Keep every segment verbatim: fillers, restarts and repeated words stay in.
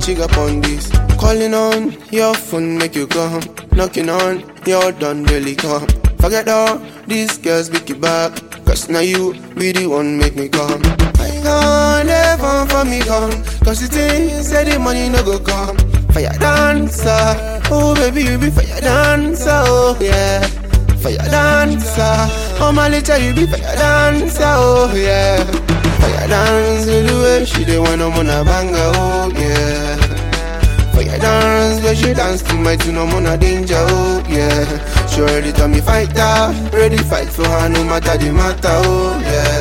she got on this. Calling on your phone, make you come. Knocking on your done, really come. Forget all these girls, pick you back. Cause now you be the one make me come. I can't ever for me come. Cause the thing say the money no go come. Fire dancer, oh baby you be fire dancer, oh yeah. Fire dancer, oh my little you be fire dancer, oh yeah. Fire dance with the way she dey want I'm on a banger, oh yeah. Fire dance where she dance to my tune I'm on a danger, oh yeah. She already tell me fighter, ready fight for her no matter the matter, oh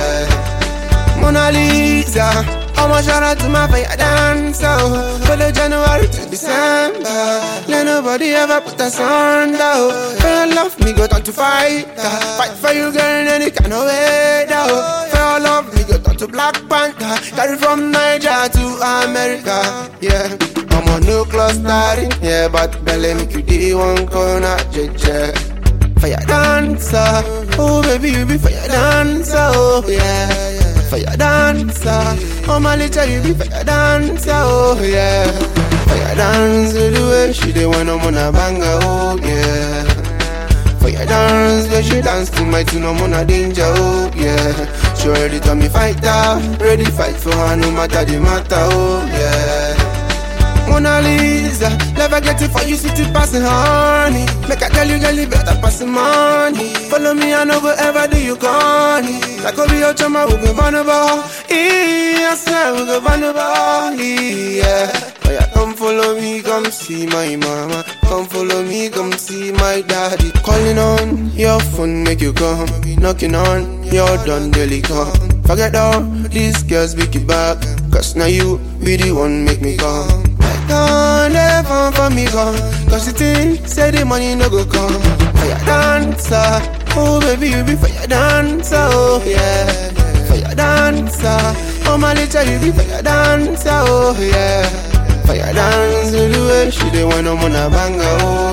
yeah. Mona Lisa, I'ma shout out to my fire dancer, oh. For the January to December, let nobody ever put us under, oh. For your love me go down to fighter, fight for you girl in any kind of weather, oh. For your love me go down to Black Panther, carry from Niger to America, yeah. I'm on new class starting, yeah, but belly make you the one corner, J J. Fire dancer, oh baby you be fire dancer, oh yeah. Fire dancer, oh my little you be fire dancer, oh yeah. Fire dance with the way she dey want I'm on a banger, oh yeah. Fire dance where she dance to my tune I'm on a danger, oh yeah. She already tell me fighter, ready fight for her no matter the matter, oh yeah. Mona Lisa, never get it for you, city passing honey. Make I tell you, girl, you better pass the money. Follow me, I no go ever do you corny. Like Obi Ochama, we go vulnerable. Yeah, I swear we go vulnerable. Yeah, oh yeah, come follow me, come see my mama. Come follow me, come see my daddy. Calling on your phone, make you come. Knocking on your done, daily come. Forget all these girls, pick it back. Cause now you be the one, make me come. Can't ever for me come. Cause the thing say the money no go come. Fire dancer, oh baby you be fire dancer, oh yeah. Fire dancer, oh my little you be fire dancer, oh yeah. Fire dance with the way she dey want I'm on a banger, oh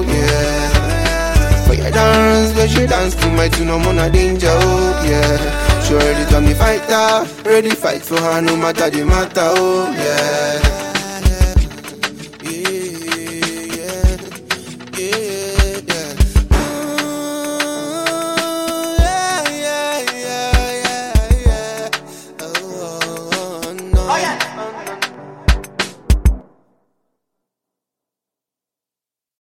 yeah. Fire dance where she dance to my tune I'm on a danger, oh yeah. She already tell me fighter, ready fight for her no matter the matter, oh yeah. Oh yeah.